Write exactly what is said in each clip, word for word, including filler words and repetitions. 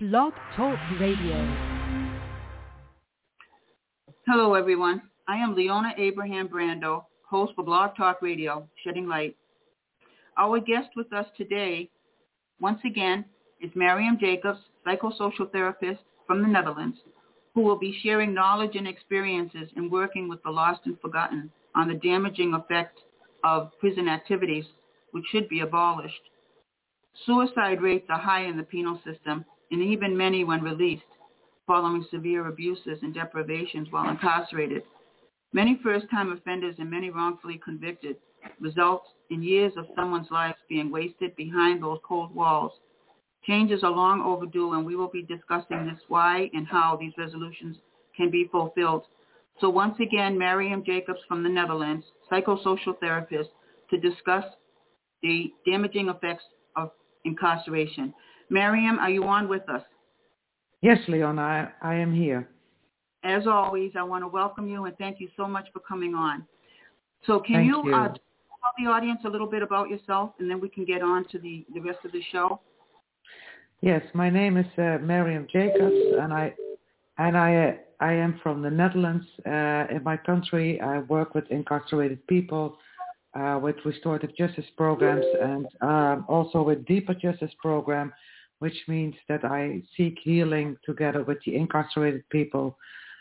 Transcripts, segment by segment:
Blog Talk Radio. Hello, everyone. I am Leona Abraham Brando, host for Blog Talk Radio, Shedding Light. Our guest with us today, once again, is Miriam Jacobs, psychosocial therapist from the Netherlands, who will be sharing knowledge and experiences in working with the lost and forgotten on the damaging effect of prison activities, which should be abolished. Suicide rates are high in the penal system, and even many when released, following severe abuses and deprivations while incarcerated. Many first-time offenders and many wrongfully convicted result in years of someone's life being wasted behind those cold walls. Changes are long overdue, and we will be discussing this why and how these resolutions can be fulfilled. So once again, Miriam Jacobs from the Netherlands, psychosocial therapist, to discuss the damaging effects of incarceration. Miriam, are you on with us? Yes, Leona, I, I am here. As always, I want to welcome you and thank you so much for coming on. So can thank you, you. Uh, tell the audience a little bit about yourself, and then we can get on to the, the rest of the show? Yes, my name is uh, Miriam Jacobs, and I and I uh, I am from the Netherlands. Uh, in my country, I work with incarcerated people, uh, with restorative justice programs, and um, also with deeper justice program, which means that I seek healing together with the incarcerated people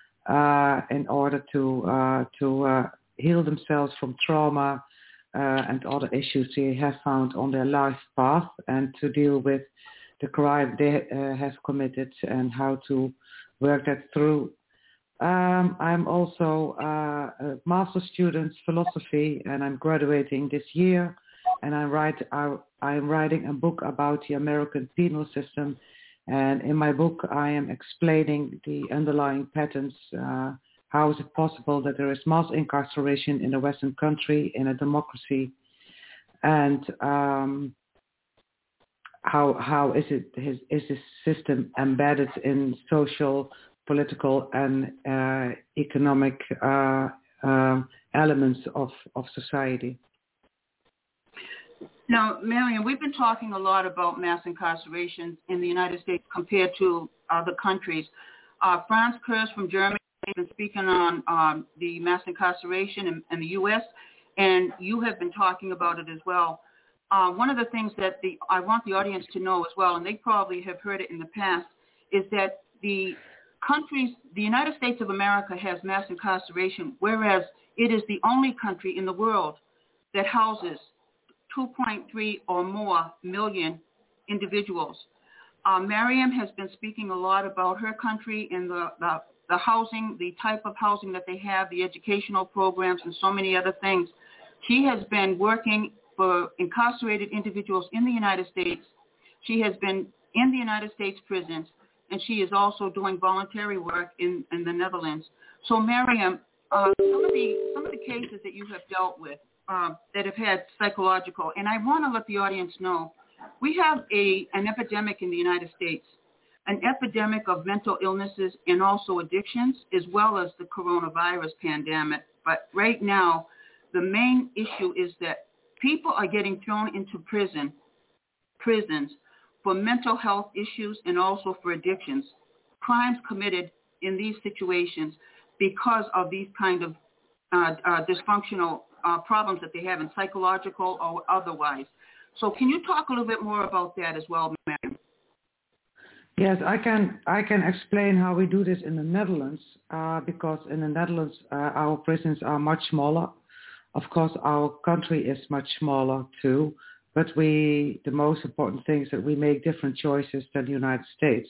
uh, in order to uh, to uh, heal themselves from trauma uh, and other issues they have found on their life path, and to deal with the crime they uh, have committed and how to work that through. Um, I'm also uh, a master's student philosophy, and I'm graduating this year. And I write, I, I'm writing a book about the American penal system. And in my book, I am explaining the underlying patterns. Uh, how is it possible that there is mass incarceration in a Western country, in a democracy? And um, how how is it is, is this system embedded in social, political, and uh, economic uh, uh, elements of, of society? Now, Miriam, we've been talking a lot about mass incarceration in the United States compared to other countries. Uh, Franz Kurz from Germany has been speaking on um, the mass incarceration in, in the U S, and you have been talking about it as well. Uh, one of the things that the I want the audience to know as well, and they probably have heard it in the past, is that the countries, the United States of America has mass incarceration, whereas it is the only country in the world that houses two point three or more million individuals. Uh, Miriam has been speaking a lot about her country and the, the, the housing, the type of housing that they have, the educational programs, and so many other things. She has been working for incarcerated individuals in the United States. She has been in the United States prisons, and she is also doing voluntary work in, in the Netherlands. So, Miriam, uh, some of the some of the cases that you have dealt with uh, that have had psychological, and I want to let the audience know, we have a an epidemic in the United States, an epidemic of mental illnesses and also addictions, as well as the coronavirus pandemic. But right now, the main issue is that people are getting thrown into prison, prisons for mental health issues and also for addictions, crimes committed in these situations because of these kind of uh, uh, dysfunctional uh, problems that they have in psychological or otherwise. So can you talk a little bit more about that as well, ma'am? Yes, I can I can explain how we do this in the Netherlands, uh, because in the Netherlands uh, our prisons are much smaller. Of course, our country is much smaller too, but we, the most important thing is that we make different choices than the United States.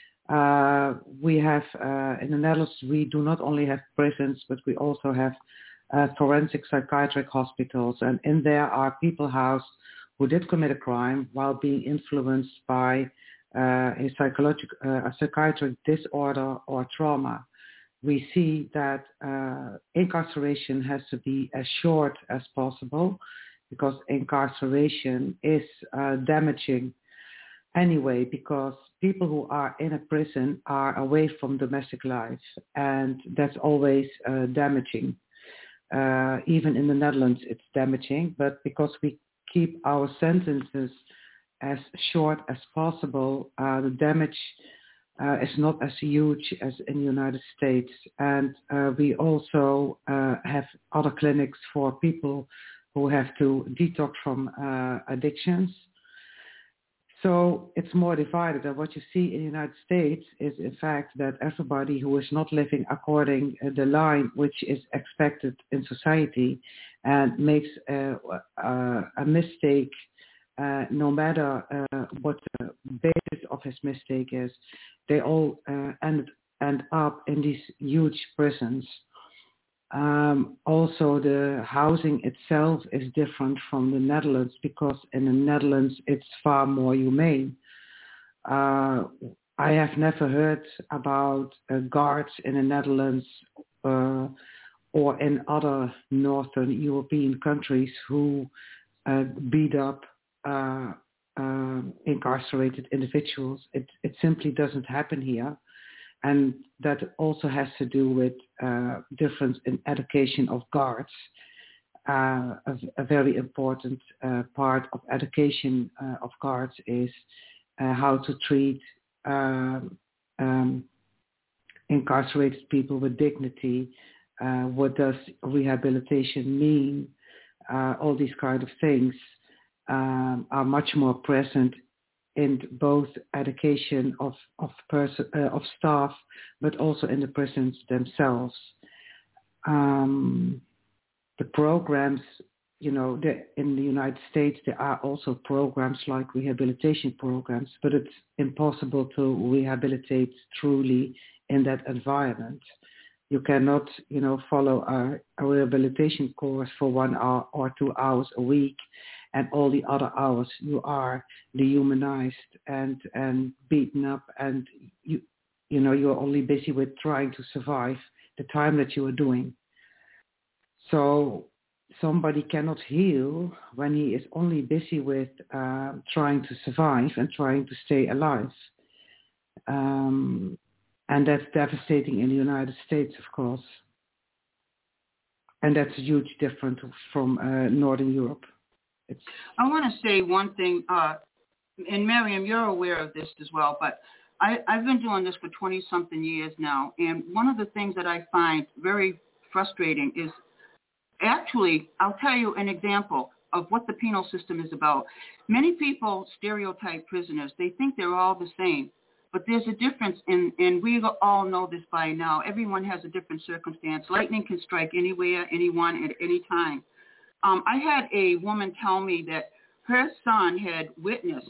Uh, we have, uh, in the Netherlands, we do not only have prisons, but we also have uh, forensic psychiatric hospitals. And in there are people housed who did commit a crime while being influenced by uh, a, psychologic, uh, a psychiatric disorder or trauma. We see that uh, incarceration has to be as short as possible, because incarceration is uh, damaging anyway, because people who are in a prison are away from domestic life, and that's always uh, damaging. Uh, even in the Netherlands, it's damaging, but because we keep our sentences as short as possible, uh, the damage uh, is not as huge as in the United States. And uh, we also uh, have other clinics for people who have to detox from uh, addictions. So it's more divided. And what you see in the United States is, in fact, that everybody who is not living according to the line which is expected in society and makes a, a, a mistake, uh, no matter uh, what the basis of his mistake is, they all uh, end, end up in these huge prisons. Um, also, the housing itself is different from the Netherlands because in the Netherlands it's far more humane. Uh, I have never heard about uh, guards in the Netherlands uh, or in other Northern European countries who uh, beat up uh, uh, incarcerated individuals. It, it simply doesn't happen here. And that also has to do with uh, difference in education of guards. Uh, a, a very important uh, part of education uh, of guards is uh, how to treat um, um, incarcerated people with dignity. Uh, what does rehabilitation mean? Uh, all these kind of things um, are much more present in both education of of, person, uh, of staff, but also in the prisons themselves. Um, the programs, you know, the, in the United States, there are also programs like rehabilitation programs, but it's impossible to rehabilitate truly in that environment. You cannot, you know, follow a, a rehabilitation course for one hour or two hours a week, and all the other hours you are dehumanized and and beaten up, and you you know you're only busy with trying to survive the time that you are doing. So somebody cannot heal when he is only busy with uh, trying to survive and trying to stay alive. Um, and that's devastating in the United States, of course. And that's a huge difference from uh, Northern Europe. It's... I want to say one thing, uh, and Miriam, you're aware of this as well, but I, I've been doing this for twenty-something years now, and one of the things that I find very frustrating is actually, I'll tell you an example of what the penal system is about. Many people stereotype prisoners. They think they're all the same, but there's a difference, in, and we all know this by now. Everyone has a different circumstance. Lightning can strike anywhere, anyone, at any time. Um, I had a woman tell me that her son had witnessed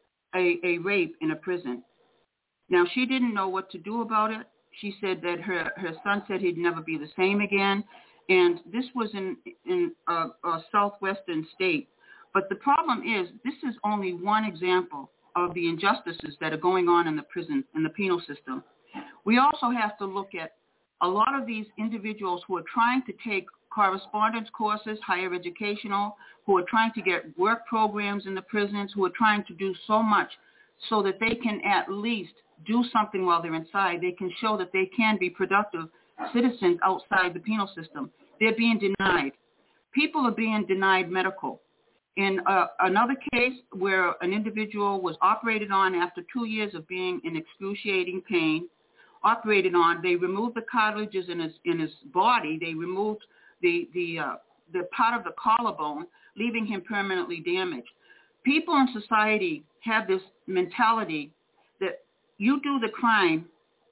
a, a rape in a prison. Now, she didn't know what to do about it. She said that her, her son said he'd never be the same again. And this was in, in a, a southwestern state. But the problem is, this is only one example of the injustices that are going on in the prison, in the penal system. We also have to look at a lot of these individuals who are trying to take correspondence courses, higher educational, who are trying to get work programs in the prisons, who are trying to do so much so that they can at least do something while they're inside. They can show that they can be productive citizens outside the penal system. They're being denied. People are being denied medical. In uh, another case where an individual was operated on after two years of being in excruciating pain, operated on, they removed the cartilages in his in his body. They removed the the uh, the part of the collarbone, leaving him permanently damaged. People in society have this mentality that you do the crime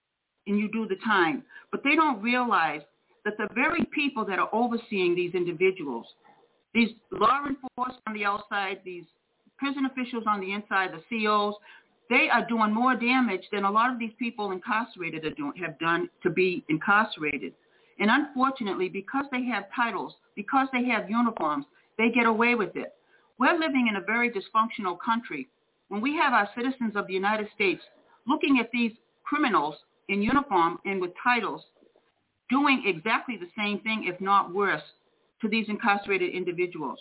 and you do the time, but they don't realize that the very people that are overseeing these individuals, these law enforcement on the outside, these prison officials on the inside, the C Os, they are doing more damage than a lot of these people incarcerated are doing, have done to be incarcerated. And unfortunately, because they have titles, because they have uniforms, they get away with it. We're living in a very dysfunctional country. When we have our citizens of the United States looking at these criminals in uniform and with titles doing exactly the same thing, if not worse, to these incarcerated individuals.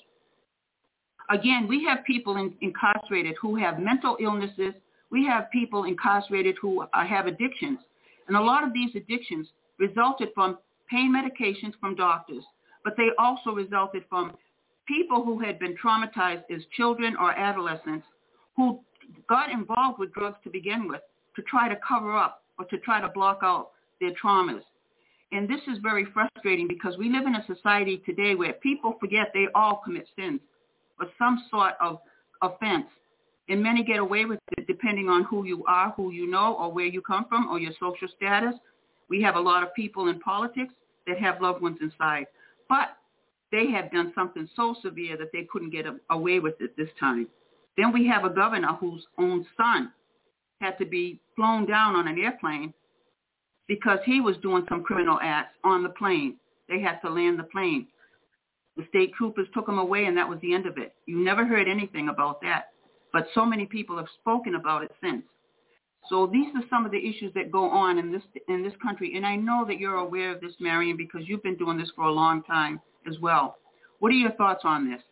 Again, we have people in, incarcerated who have mental illnesses. We have people incarcerated who uh, have addictions. And a lot of these addictions resulted from pain medications from doctors, but they also resulted from people who had been traumatized as children or adolescents who got involved with drugs to begin with. to try to cover up or to try to block out their traumas. And this is very frustrating because we live in a society today where people forget they all commit sins or some sort of offense. And many get away with it depending on who you are, who you know, or where you come from, or your social status. We have a lot of people in politics that have loved ones inside. But they have done something so severe that they couldn't get away with it this time. Then we have a governor whose own son had to be flown down on an airplane because he was doing some criminal acts on the plane. They had to land the plane. The state troopers took him away, and that was the end of it. You never heard anything about that. But so many people have spoken about it since. So these are some of the issues that go on in this in this country. And I know that you're aware of this, Marion, because you've been doing this for a long time as well. What are your thoughts on this?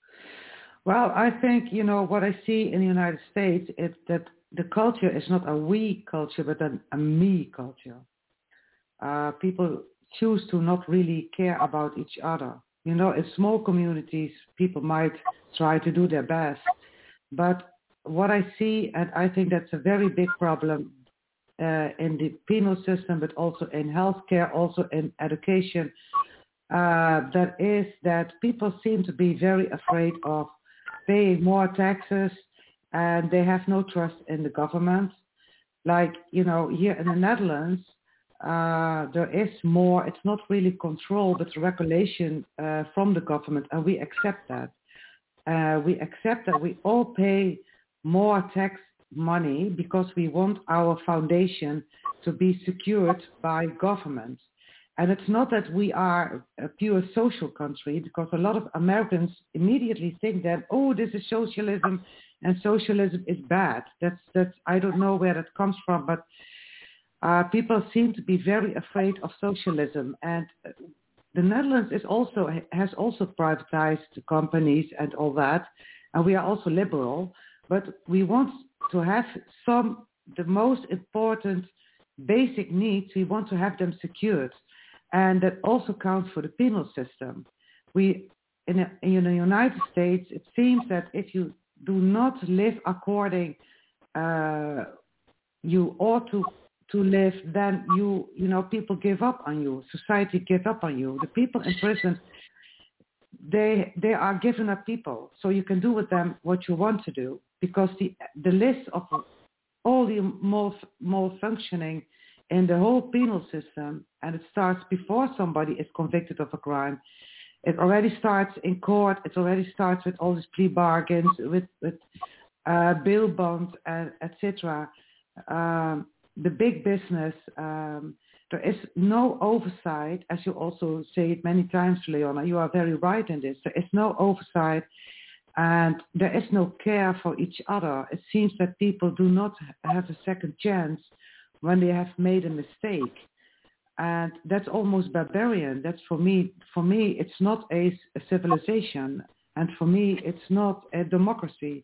Well, I think, you know, what I see in the United States is that the culture is not a we culture, but an, a me culture. Uh, people choose to not really care about each other. You know, in small communities, people might try to do their best. But what I see, and I think that's a very big problem uh, in the penal system, but also in healthcare, also in education, uh, that is that people seem to be very afraid of paying more taxes, and they have no trust in the government. Like, you know, here in the Netherlands, uh, there is more, it's not really control, but regulation uh, from the government, and we accept that. Uh, we accept that we all pay more tax money because we want our foundation to be secured by government. And it's not that we are a pure social country, because a lot of Americans immediately think that, oh, this is socialism and socialism is bad. That's, that's I don't know where that comes from, but uh, people seem to be very afraid of socialism. And the Netherlands is also has also privatized companies and all that, and we are also liberal, but we want to have some, the most important basic needs, we want to have them secured. And that also counts for the penal system. We, in, a, in the United States, it seems that if you do not live according, uh, you ought to to live, then you, you know, people give up on you. Society gives up on you. The people in prison, they they are given up people. So you can do with them what you want to do, because the the list of all the mal, malfunctioning in the whole penal system, and it starts before somebody is convicted of a crime. It already starts in court. It already starts with all these plea bargains, with, with uh, bail bonds, and et cetera. Um, the big business, um, there is no oversight, as you also say it many times, Leona. You are very right in this. There is no oversight, and there is no care for each other. It seems that people do not have a second chance when they have made a mistake. And that's almost barbarian. That's for me, for me, it's not a, a civilization. And for me, it's not a democracy.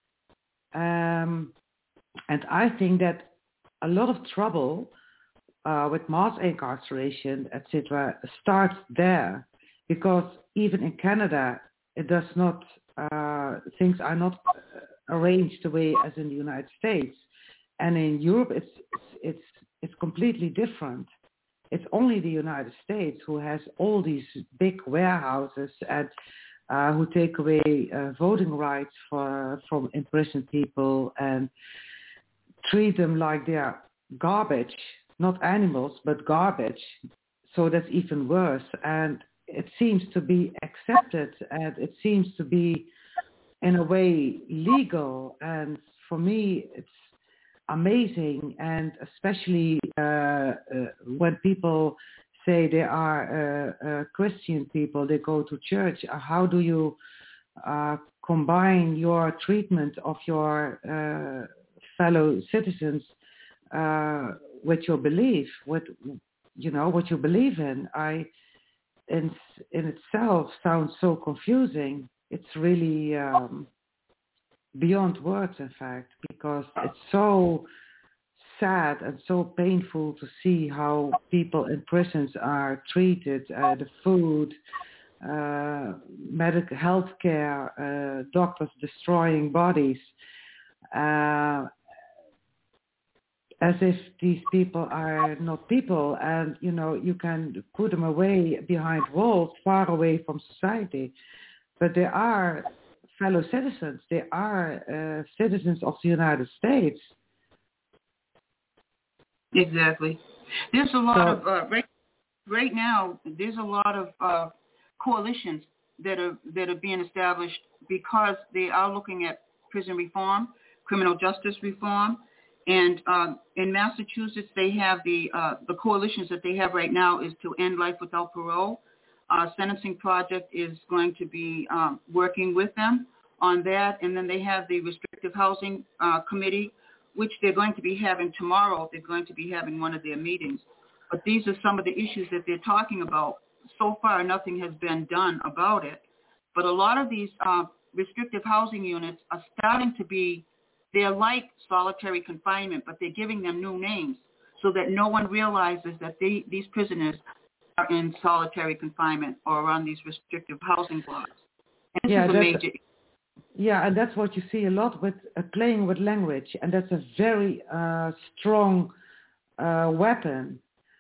Um, and I think that a lot of trouble uh, with mass incarceration, et cetera, starts there. Because even in Canada, it does not, uh, things are not arranged the way as in the United States. And in Europe, it's, it's, it's, it's completely different. It's only the United States who has all these big warehouses and uh, who take away uh, voting rights for, from imprisoned people and treat them like they are garbage, not animals, but garbage. So that's even worse. And it seems to be accepted, and it seems to be, in a way, legal. And for me, it's amazing, and especially uh, uh, when people say they are uh, uh, Christian people, they go to church. How do you uh, combine your treatment of your uh, fellow citizens uh, with your belief, with, you know, what you believe in? I, in in itself, sounds so confusing. It's really um, beyond words, in fact, because it's so sad and so painful to see how people in prisons are treated, uh, the food, uh, medical health care, uh, doctors destroying bodies. Uh, as if these people are not people, and you know you can put them away behind walls, far away from society, but they are fellow citizens. They are uh, citizens of the United States. Exactly. There's a lot So, of uh, right, right now. There's a lot of uh, coalitions that are that are being established because they are looking at prison reform, criminal justice reform, and um, in Massachusetts they have the uh, the coalitions that they have right now is to end life without parole. Uh, Sentencing Project is going to be um, working with them on that, and then they have the Restrictive Housing uh, Committee, which they're going to be having tomorrow. They're going to be having one of their meetings. But these are some of the issues that they're talking about. So far, nothing has been done about it. But a lot of these uh, restrictive housing units are starting to be, they're like solitary confinement, but they're giving them new names so that no one realizes that they, these prisoners are in solitary confinement or on these restrictive housing blocks. And this yeah, is a major Yeah, and that's what you see a lot with uh, playing with language, and that's a very uh, strong uh, weapon.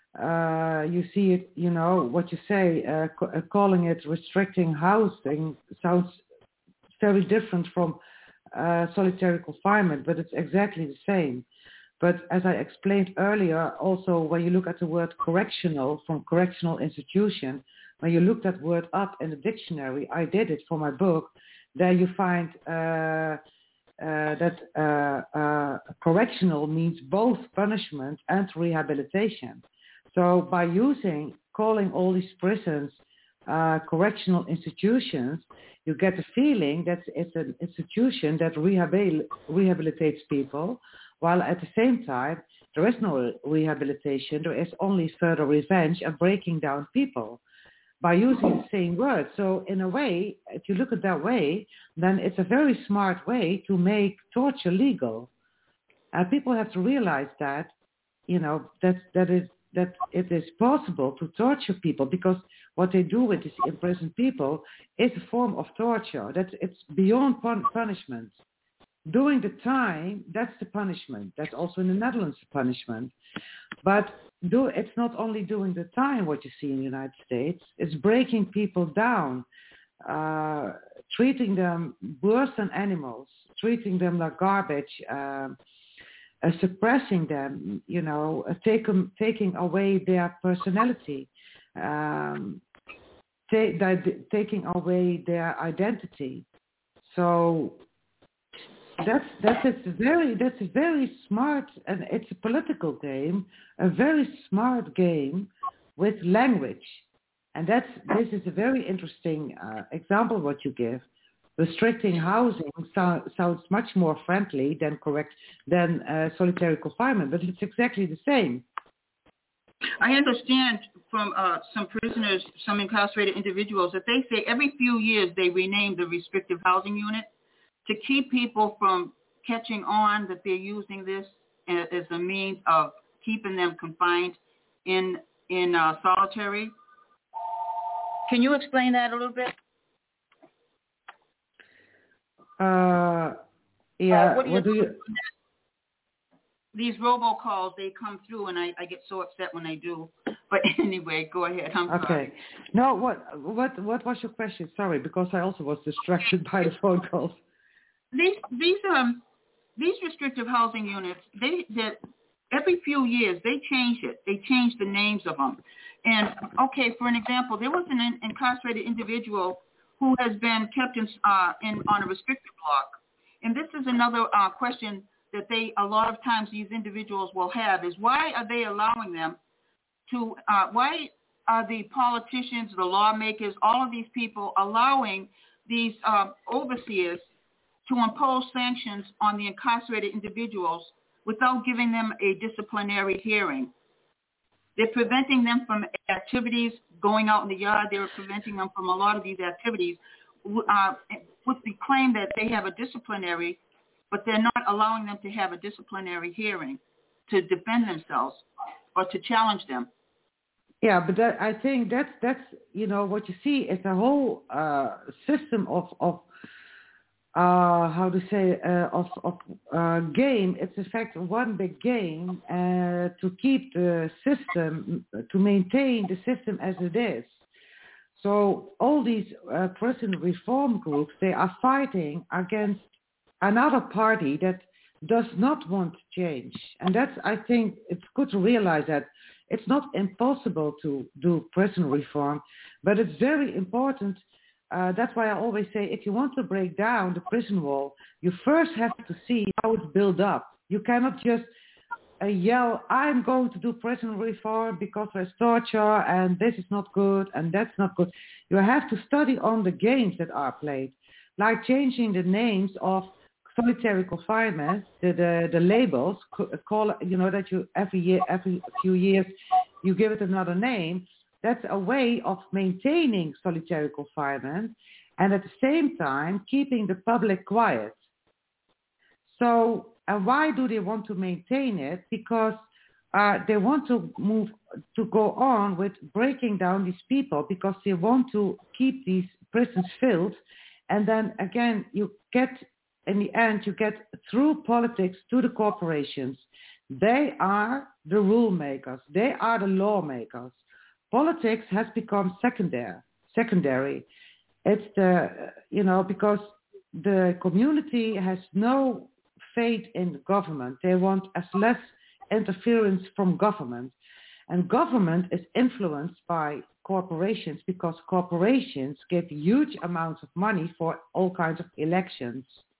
Uh, you see it, you know, what you say, uh, c- uh, calling it restricting housing sounds very different from uh, solitary confinement, but it's exactly the same. But as I explained earlier, also when you look at the word correctional from correctional institution, when you look that word up in the dictionary, I did it for my book, there you find uh, uh, that uh, uh, correctional means both punishment and rehabilitation. So by using, calling all these prisons uh, correctional institutions, you get the feeling that it's an institution that rehabil- rehabilitates people, while at the same time, there is no rehabilitation, there is only further revenge and breaking down people by using the same word. So in a way, if you look at that way, then it's a very smart way to make torture legal. And people have to realize that, you know, that that is that it is possible to torture people, because what they do with these imprisoned people is a form of torture. That it's beyond pun- punishment. Doing the time, that's the punishment. That's also in the Netherlands the punishment. But do it's not only doing the time what you see in the United States, it's breaking people down, uh, treating them worse than animals, treating them like garbage, uh, uh, suppressing them, you know, uh, take 'em, taking away their personality, um, ta- di- taking away their identity. So That's that is very that's a very smart, and it's a political game, a very smart game with language, and that's this is a very interesting uh, example what you give. Restricting housing so, sounds much more friendly than correct than uh, solitary confinement, but it's exactly the same. I understand from uh, some prisoners, some incarcerated individuals, that they say every few years they rename the restrictive housing unit to keep people from catching on that they're using this as a means of keeping them confined in in uh, solitary. Can you explain that a little bit? Uh, yeah. Uh, what do you, what do you? These robocalls, they come through, and I, I get so upset when they do. But anyway, go ahead. I'm okay. sorry. No. What what what was your question? Sorry, because I also was distracted by the phone calls. These these um these restrictive housing units, they that every few years they change it. They change the names of them. And okay, for an example, there was an in, incarcerated individual who has been kept in uh in on a restricted block. And this is another uh, question that they a lot of times these individuals will have is why are they allowing them to uh, why are the politicians, the lawmakers, all of these people allowing these uh, overseers to impose sanctions on the incarcerated individuals without giving them a disciplinary hearing? They're preventing them from activities, going out in the yard. They're preventing them from a lot of these activities uh, with the claim that they have a disciplinary, but they're not allowing them to have a disciplinary hearing to defend themselves or to challenge them. Yeah, but that, I think that's that's you know what you see is a whole uh, system of of uh, how to say, uh, of, of uh, game. It's in fact one big game uh, to keep the system, to maintain the system as it is. So all these uh, prison reform groups, they are fighting against another party that does not want change. And that's, I think, it's good to realize that it's not impossible to do prison reform, but it's very important. Uh, that's why I always say, if you want to break down the prison wall, you first have to see how it's built up. You cannot just uh, yell, I'm going to do prison reform because there's torture and this is not good and that's not good. You have to study on the games that are played, like changing the names of solitary confinement, the, the, the labels, call, you know, that you every year, every few years, you give it another name. That's a way of maintaining solitary confinement and at the same time keeping the public quiet. So, and why do they want to maintain it? Because uh, they want to move, to go on with breaking down these people because they want to keep these prisons filled. And then again, you get, in the end, you get through politics to the corporations. They are the rule makers. They are the lawmakers. Politics has become secondary. Secondary. It's the, you know, because the community has no faith in the government. They want as less interference from government. And government is influenced by corporations because corporations give huge amounts of money for all kinds of elections.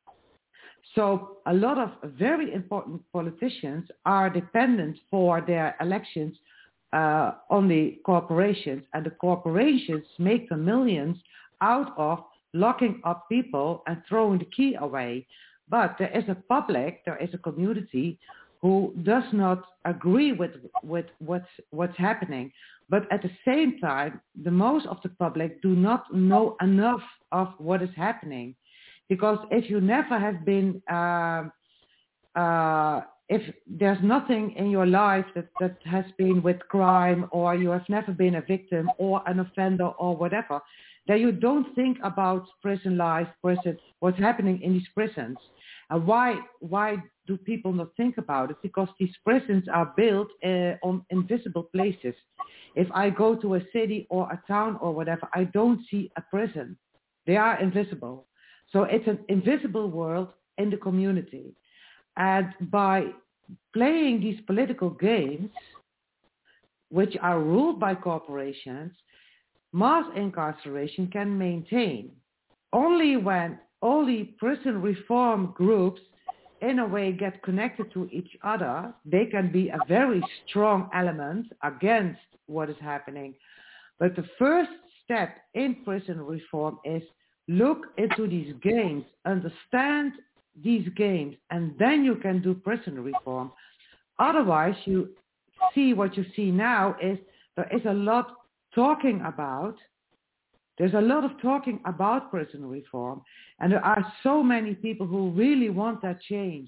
So a lot of very important politicians are dependent for their elections uh, on the corporations, and the corporations make the millions out of locking up people and throwing the key away. But there is a public, there is a community who does not agree with, with what's, what's happening. But at the same time, the most of the public do not know enough of what is happening. Because if you never have been, uh, uh, if there's nothing in your life that, that has been with crime, or you have never been a victim or an offender or whatever, then you don't think about prison life, prison, what's happening in these prisons. And why, why do people not think about it? Because these prisons are built uh, on invisible places. If I go to a city or a town or whatever, I don't see a prison. They are invisible. So it's an invisible world in the community. And by playing these political games, which are ruled by corporations, mass incarceration can maintain. Only when all the prison reform groups in a way get connected to each other, they can be a very strong element against what is happening. But the first step in prison reform is look into these games, understand these games, and then you can do prison reform. Otherwise, you see what you see now is there is a lot talking about, there's a lot of talking about prison reform, and there are so many people who really want that change.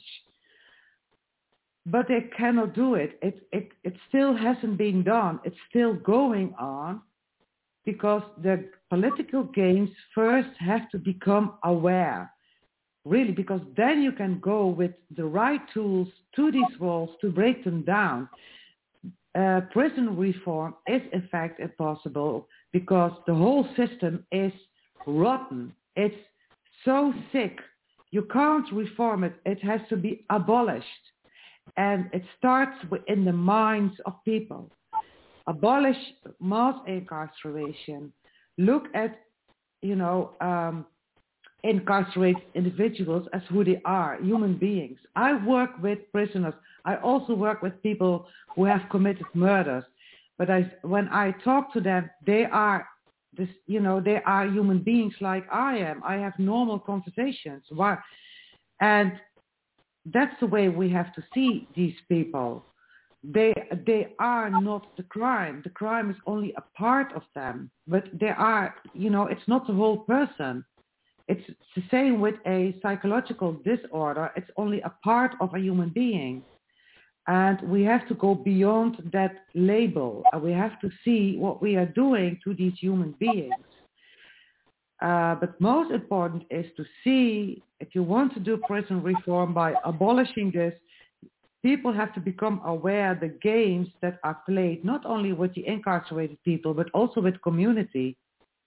But they cannot do it. It, it, it still hasn't been done. It's still going on. Because the political games first have to become aware, really, because then you can go with the right tools to these walls to break them down. Uh, prison reform is in fact impossible because the whole system is rotten. It's so sick. You can't reform it. It has to be abolished. And it starts in the minds of people. Abolish mass incarceration. Look at, you know, um, incarcerate individuals as who they are, human beings. I work with prisoners. I also work with people who have committed murders. But I, when I talk to them, they are, this, you know, they are human beings like I am. I have normal conversations. Why? And that's the way we have to see these people. They they are not the crime. The crime is only a part of them. But they are, you know, it's not the whole person. It's the same with a psychological disorder. It's only a part of a human being. And we have to go beyond that label. We have to see what we are doing to these human beings. Uh, but most important is to see, if you want to do prison reform by abolishing this, people have to become aware of the games that are played, not only with the incarcerated people, but also with community.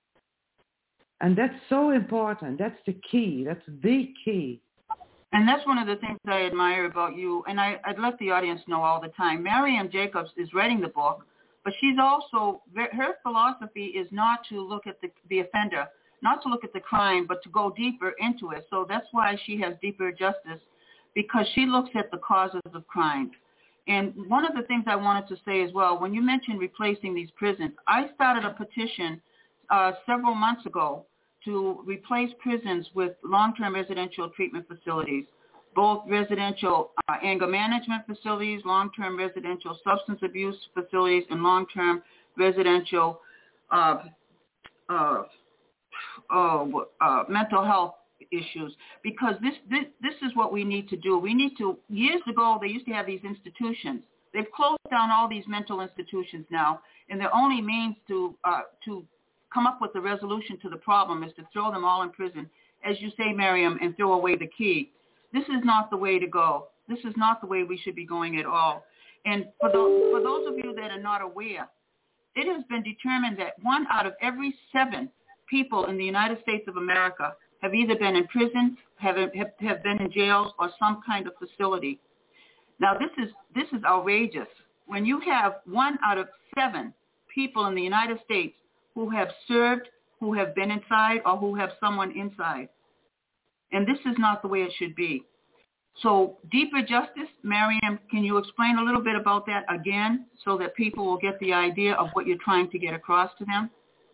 And that's so important. That's the key. That's the key. And that's one of the things I admire about you. And I, I'd let the audience know all the time. Mariam Jacobs is writing the book, but she's also, her philosophy is not to look at the, the offender, not to look at the crime, but to go deeper into it. So that's why she has Deeper Justice, because she looks at the causes of crime. And one of the things I wanted to say as well, when you mentioned replacing these prisons, I started a petition uh, several months ago to replace prisons with long-term residential treatment facilities, both residential uh, anger management facilities, long-term residential substance abuse facilities, and long-term residential uh, uh, uh, uh, mental health issues. Because this, this this is what we need to do. We need to, years ago, they used to have these institutions. They've closed down all these mental institutions now, and their only means to uh, to come up with a resolution to the problem is to throw them all in prison, as you say, Mariam, and throw away the key. This is not the way to go. This is not the way we should be going at all. And for those, for those of you that are not aware, it has been determined that one out of every seven people in the United States of America have either been in prison, have, have, have been in jails, or some kind of facility. Now, this is this is outrageous. When you have one out of seven people in the United States who have served, who have been inside, or who have someone inside. And this is not the way it should be. So Deeper Justice, Mariam, can you explain a little bit about that again so that people will get the idea of what you're trying to get across to them?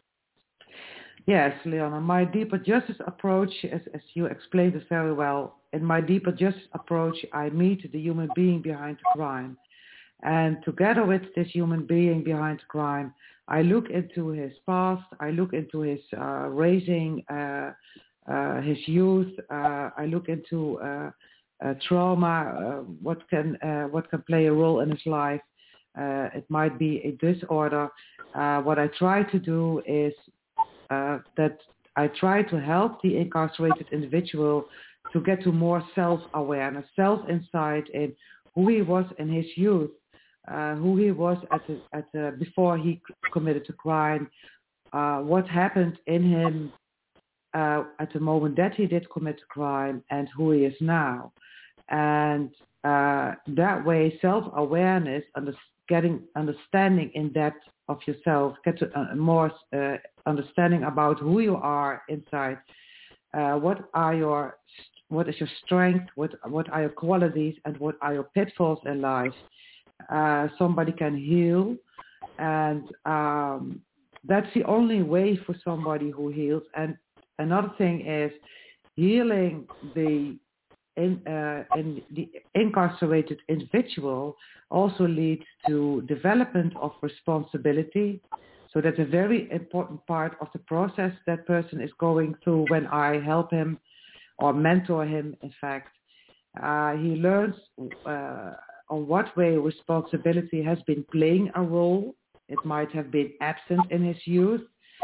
Yes, Leona. My Deeper Justice approach, as, as you explained it very well, in my Deeper Justice approach, I meet the human being behind the crime. And together with this human being behind the crime, I look into his past, I look into his uh, raising, uh, uh, his youth, uh, I look into uh, uh, trauma, uh, what can uh, what can play a role in his life. Uh, it might be a disorder. Uh, what I try to do is uh, that I try to help the incarcerated individual to get to more self-awareness, self-insight in who he was in his youth. Uh, who he was at the, at the, before he committed the crime, uh, what happened in him uh, at the moment that he did commit the crime, and who he is now. And uh, that way, self-awareness, under, getting understanding in depth of yourself, get to, uh, more uh, understanding about who you are inside. Uh, what are your, what is your strength? What what are your qualities, and what are your pitfalls in life? Uh, somebody can heal, and um, that's the only way for somebody who heals. And another thing is healing the in, uh, in the incarcerated individual also leads to development of responsibility. So that's a very important part of the process that person is going through when I help him or mentor him, in fact. Uh, he learns uh, on what way responsibility has been playing a role. It might have been absent in his youth.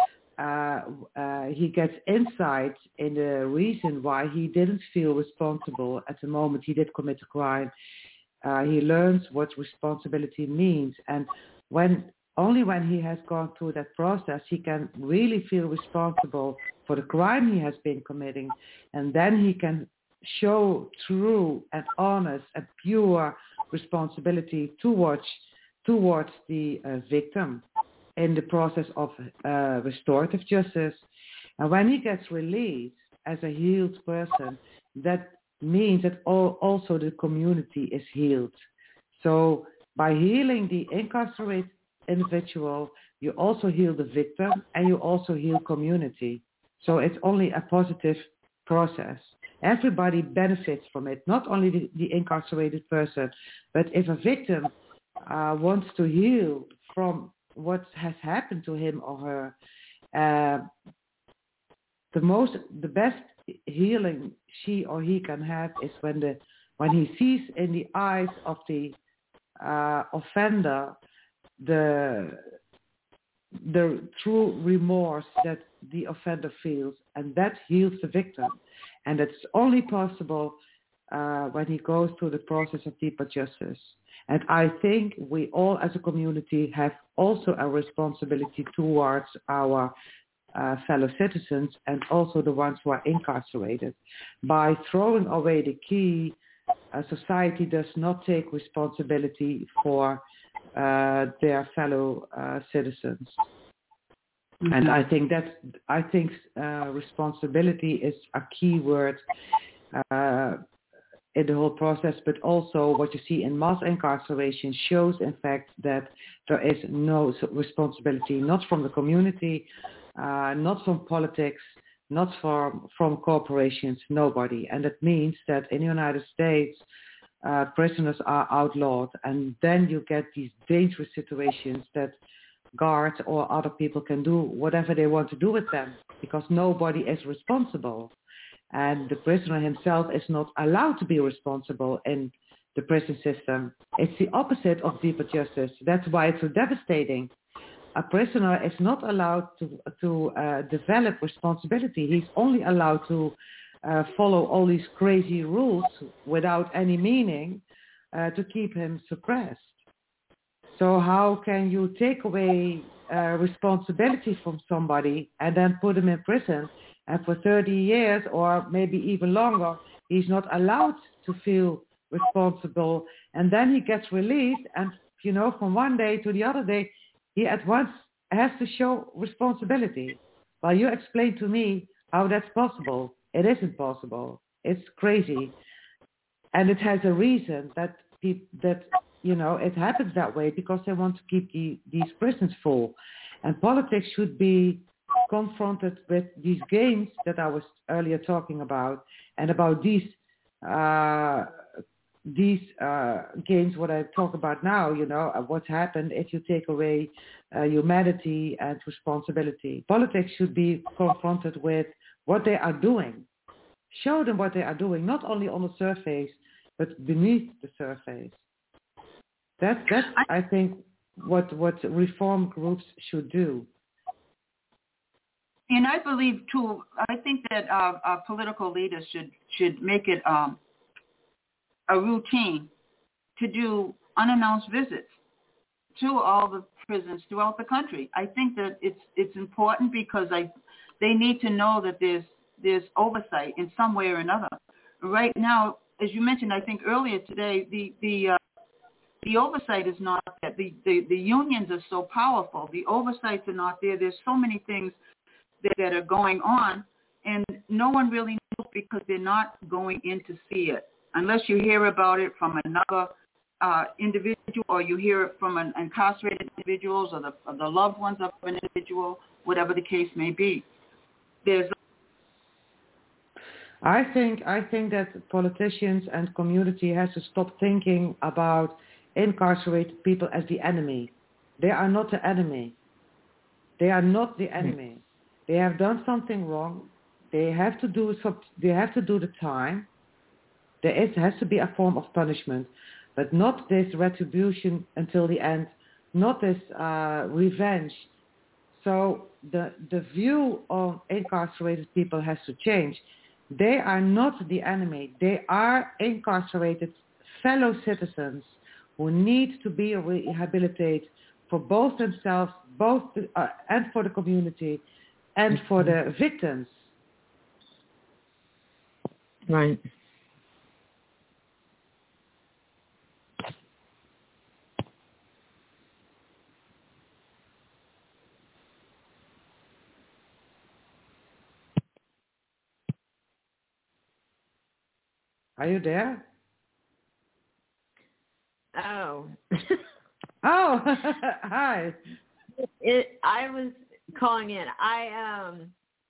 Uh, uh, he gets insight in the reason why he didn't feel responsible at the moment he did commit a crime. Uh, he learns what responsibility means. And when only when he has gone through that process, he can really feel responsible for the crime he has been committing. And then he can show true and honest and pure responsibility towards towards the uh, victim in the process of uh, restorative justice. And when he gets released as a healed person, that means that all, also the community is healed. So by healing the incarcerated individual, you also heal the victim and you also heal community. So it's only a positive process. Everybody benefits from it, not only the, the incarcerated person, but if a victim uh, wants to heal from what has happened to him or her, uh, the most, the best healing she or he can have is when the when he sees in the eyes of the uh, offender the the true remorse that the offender feels, and that heals the victim. And it's only possible uh, when he goes through the process of deeper justice. And I think we all as a community have also a responsibility towards our uh, fellow citizens and also the ones who are incarcerated. By throwing away the key, uh, society does not take responsibility for uh, their fellow uh, citizens. Mm-hmm. And I think that I think uh, responsibility is a key word uh, in the whole process, but also what you see in mass incarceration shows, in fact, that there is no responsibility, not from the community, uh, not from politics, not from, from corporations, nobody. And that means that in the United States, uh, prisoners are outlawed, and then you get these dangerous situations that guards or other people can do whatever they want to do with them because nobody is responsible. And the prisoner himself is not allowed to be responsible in the prison system. It's the opposite of deeper justice. That's why it's so devastating. A prisoner is not allowed to, to uh, develop responsibility. He's only allowed to uh, follow all these crazy rules without any meaning uh, to keep him suppressed. So how can you take away uh, responsibility from somebody and then put him in prison? And for thirty years or maybe even longer, he's not allowed to feel responsible. And then he gets released and, you know, from one day to the other day, he at once has to show responsibility. Well, you explain to me how that's possible. It isn't possible. It's crazy. And it has a reason that, pe- that you know, it happens that way because they want to keep the, these prisons full. And politics should be confronted with these games that I was earlier talking about and about these uh, these uh, games, what I talk about now, you know, what's happened if you take away uh, humanity and responsibility. Politics should be confronted with what they are doing. Show them what they are doing, not only on the surface, but beneath the surface. That's, that's I think, what, what reform groups should do. And I believe, too, I think that uh, our political leaders should, should make it um, a routine to do unannounced visits to all the prisons throughout the country. I think that it's it's important because I they need to know that there's there's oversight in some way or another. Right now, as you mentioned, I think earlier today, the the uh, the oversight is not there. The, the the unions are so powerful. The oversights are not there. There's so many things that, that are going on, and no one really knows because they're not going in to see it. Unless you hear about it from another uh, individual or you hear it from an incarcerated individuals or the, or the loved ones of an individual, whatever the case may be. There's I think I think that politicians and community has to stop thinking about incarcerated people as the enemy. They are not the enemy. They are not the enemy. They have done something wrong. They have to do some, they have to do the time. There is, has to be a form of punishment, but not this retribution until the end, not this uh, revenge. So the the view of incarcerated people has to change. They are not the enemy. They are incarcerated fellow citizens who need to be rehabilitated for both themselves, both the, uh, and for the community, and for the victims. Right. Are you there? Oh. Oh, hi. It, I was calling in. I um,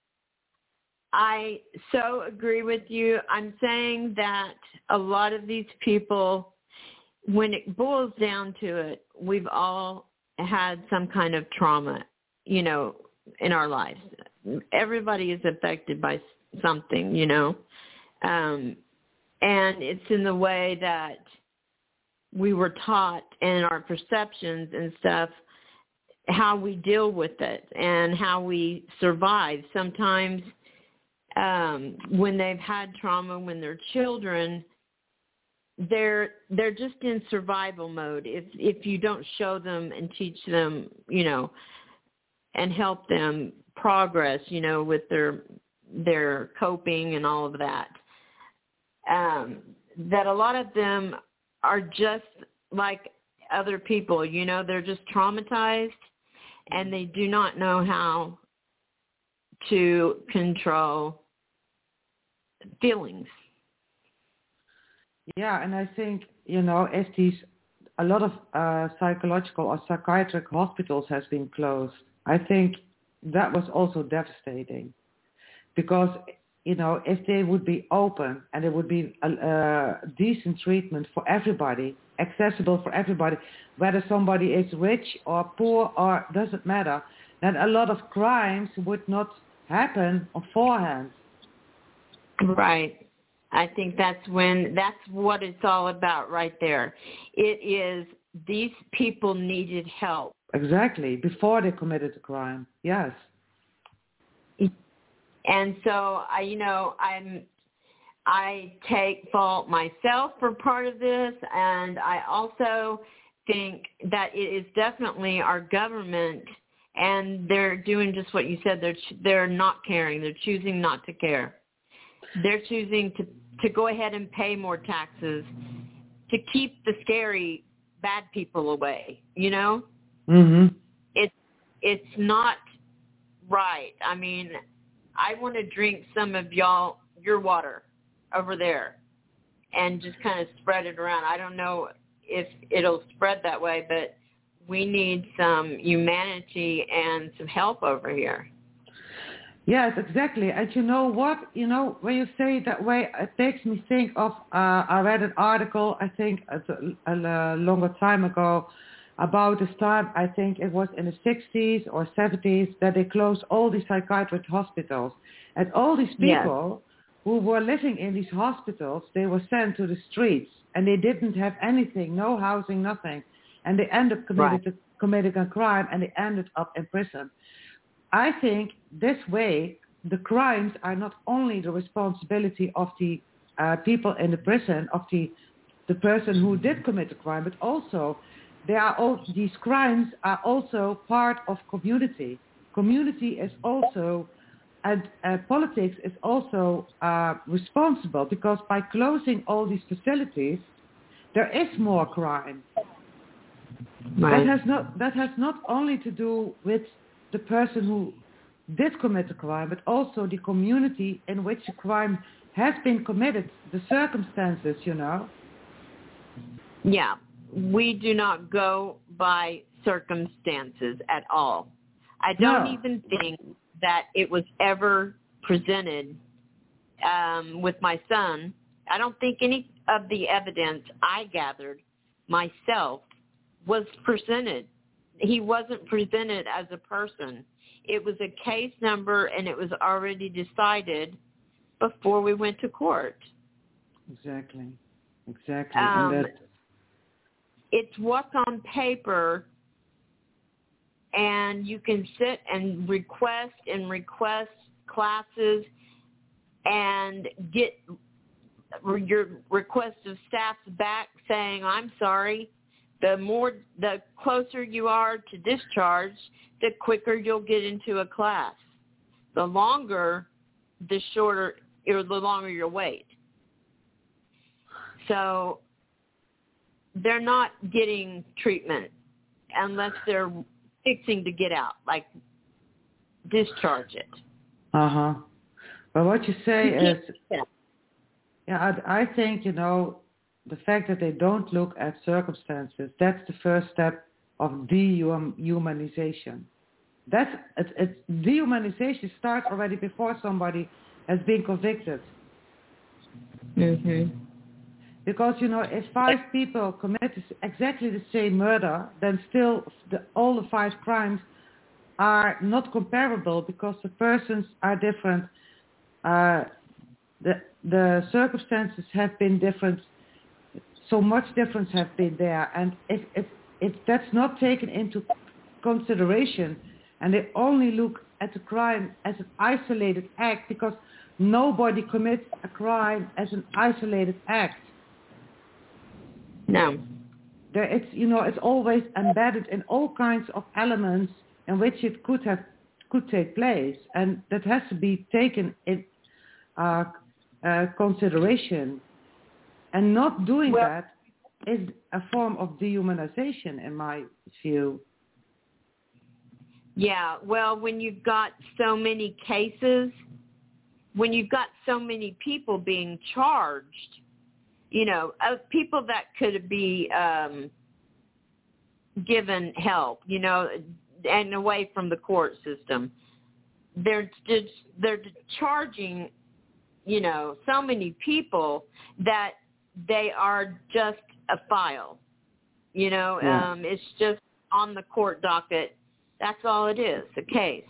I so agree with you. I'm saying that a lot of these people, when it boils down to it, we've all had some kind of trauma, you know, in our lives. Everybody is affected by something, you know. Um, and it's in the way that we were taught and our perceptions and stuff. how we deal with it and how we survive. Sometimes um, when they've had trauma, when they're children, they're they're just in survival mode. If if you don't show them and teach them, you know, and help them progress, you know, with their their coping and all of that, um, that a lot of them are just like other people, you know, they're just traumatized and they do not know how to control feelings. Yeah, and I think, you know, if these, a lot of uh, psychological or psychiatric hospitals has been closed, I think that was also devastating because, you know, if they would be open and it would be a, a decent treatment for everybody, accessible for everybody, whether somebody is rich or poor or doesn't matter, then a lot of crimes would not happen beforehand. Right. I think that's when, that's what it's all about right there. It is these people needed help. Exactly. Before they committed the crime. Yes. And so, I, you know, I'm, I take fault myself for part of this, and I also think that it is definitely our government, and they're doing just what you said. They're they're not caring. They're choosing not to care. They're choosing to, to go ahead and pay more taxes to keep the scary bad people away, you know? Mm-hmm. It's, it's not right. I mean, I want to drink some of y'all, your water over there and just kind of spread it around. I don't know if it'll spread that way, but we need some humanity and some help over here. Yes, exactly. And you know what? You know, when you say it that way, it makes me think of, uh, I read an article, I think a, a, a longer time ago, about this time, I think it was in the sixties or seventies, that they closed all these psychiatric hospitals. And all these people yes. who were living in these hospitals, they were sent to the streets. And they didn't have anything, no housing, nothing. And they ended up committing, right. committing a crime, and they ended up in prison. I think this way, the crimes are not only the responsibility of the uh, people in the prison, of the the person who did commit the crime, but also they are all, these crimes are also part of community. Community is also, and uh, politics is also uh, responsible, because by closing all these facilities, there is more crime. Right. That has not that has not only to do with the person who did commit the crime, but also the community in which the crime has been committed, the circumstances, you know. Yeah, we do not go by circumstances at all. I don't No. even think that it was ever presented um, with my son. I don't think any of the evidence I gathered myself was presented. He wasn't presented as a person. It was a case number, and it was already decided before we went to court. Exactly. Exactly. Um, and that... It's what's on paper, and you can sit and request and request classes and get your request of staff back saying, I'm sorry. The more, the closer you are to discharge, the quicker you'll get into a class. The longer, the shorter, or the longer your wait. So they're not getting treatment unless they're fixing to get out, like discharge it. Uh-huh. But what you say is, yeah, I, I think, you know, the fact that they don't look at circumstances, that's the first step of dehumanization. That's, it's, it's, dehumanization starts already before somebody has been convicted. Mm-hmm. Because, you know, if five people commit exactly the same murder, then still the, all the five crimes are not comparable because the persons are different. Uh, the, the circumstances have been different. So much difference has been there, and if, if if that's not taken into consideration, and they only look at the crime as an isolated act, because nobody commits a crime as an isolated act. No. There, it's you know it's always embedded in all kinds of elements in which it could have could take place, and that has to be taken in uh, uh, consideration. And not doing well, that is a form of dehumanization, in my view. Yeah, well, when you've got so many cases, when you've got so many people being charged, you know, uh, people that could be um, given help, you know, and away from the court system, they're just, they're charging, you know, so many people that they are just a file, you know, Yeah. um, it's just on the court docket. That's all it is, a case.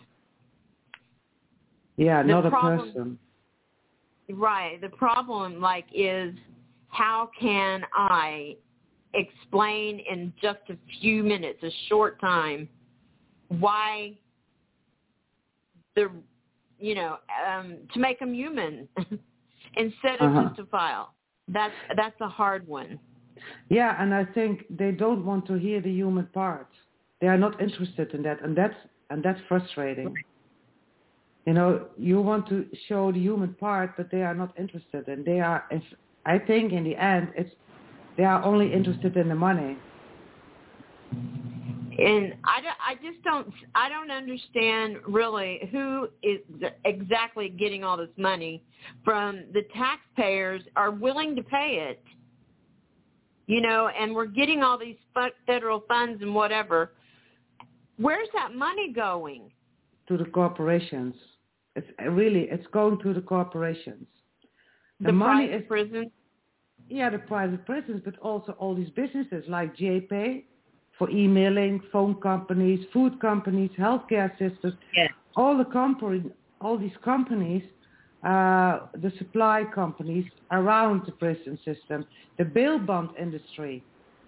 Yeah, The not a problem- person. Right. The problem, like, is how can I explain in just a few minutes, a short time, why the, you know, um, to make them human instead of Uh-huh. just a file. That's that's a hard one. Yeah, and I think they don't want to hear the human part. They are not interested in that, and that's and that's frustrating. You know, you want to show the human part, but they are not interested, and they are. If I think in the end, it's they are only interested in the money. And I, don't- I just don't I don't understand really who is exactly getting all this money from the taxpayers are willing to pay it, you know, and we're getting all these federal funds and whatever. Where's that money going? To the corporations. It's really it's going to the corporations. The, The money private is prisons? Yeah, the private prisons, but also all these businesses like J P for emailing, phone companies, food companies, healthcare systems. Yes. All the company, all these companies, uh, the supply companies around the prison system, the bail bond industry.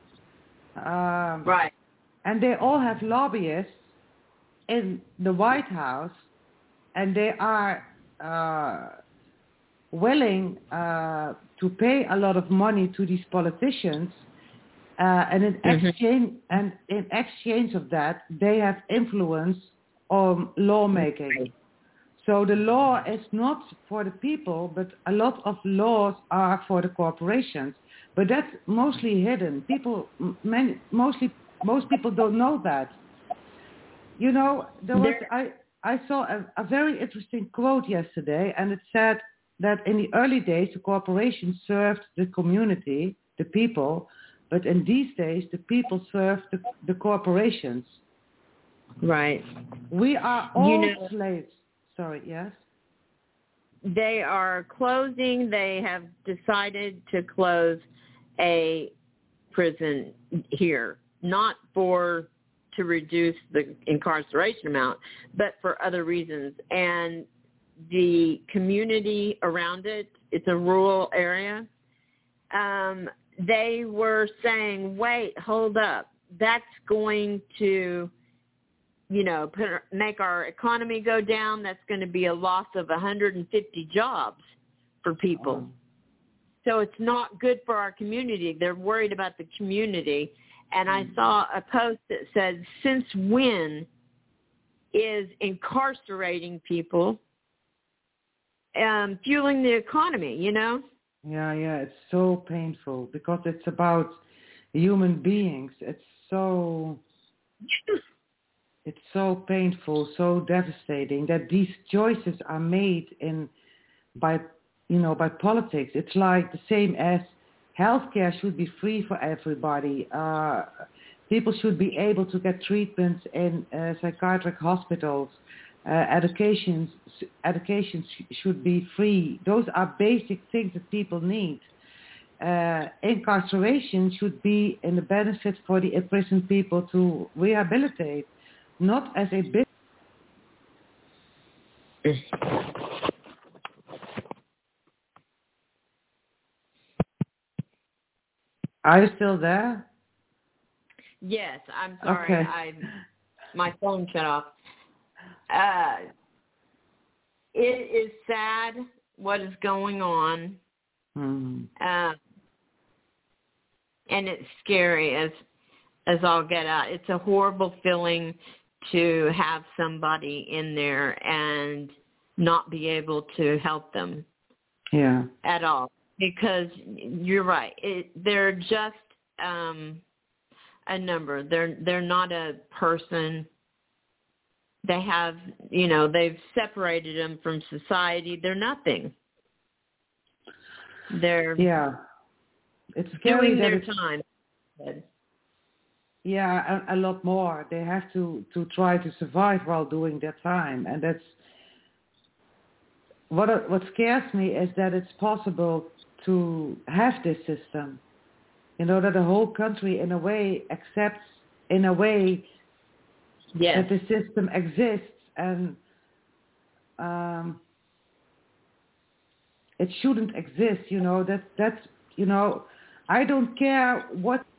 Um, Right. And they all have lobbyists in the White House, and they are uh, willing uh, to pay a lot of money to these politicians, uh, and in Mhm. exchange and in exchange of that, they have influence on lawmaking. So the law is not for the people, but a lot of laws are for the corporations. But that's mostly hidden. People, m- many, mostly, most people don't know that. You know, there was There- I I saw a, a very interesting quote yesterday, and it said that in the early days the corporations served the community, the people, but in these days the people serve the, the corporations. Right. We are all You know- slaves. Sorry, yes? They are closing. They have decided to close a prison here, not for to reduce the incarceration amount, but for other reasons. And the community around it, it's a rural area. Um, they were saying, wait, hold up. That's going to, you know, put, make our economy go down. That's going to be a loss of one hundred fifty jobs for people. Um, So it's not good for our community. They're worried about the community. And I saw a post that said, since when is incarcerating people um, fueling the economy, you know? yeah, yeah, it's so painful because it's about human beings. It's so, it's so painful, so devastating that these choices are made in by, you know, by politics. It's like the same as healthcare should be free for everybody. Uh, people should be able to get treatments in uh, psychiatric hospitals. Uh, education, education sh- should be free. Those are basic things that people need. Uh, incarceration should be in the benefit for the imprisoned people to rehabilitate, not as a business. Are you still there? Yes, I'm sorry. Okay. I my phone shut off. Uh, it is sad what is going on, mm. uh, and it's scary as as all get out. It's a horrible feeling to have somebody in there and not be able to help them. Yeah. At all, because you're right. It, they're just um, a number. They're they're not a person. They have, you know, they've separated them from society. They're nothing. They're yeah. It's scary doing that their it's, time. Yeah, a, a lot more. They have to to try to survive while doing their time, and that's what what scares me is that it's possible to have this system. You know, that the whole country in a way accepts in a way yes. that the system exists, and um, it shouldn't exist. You know, that that's you know, I don't care what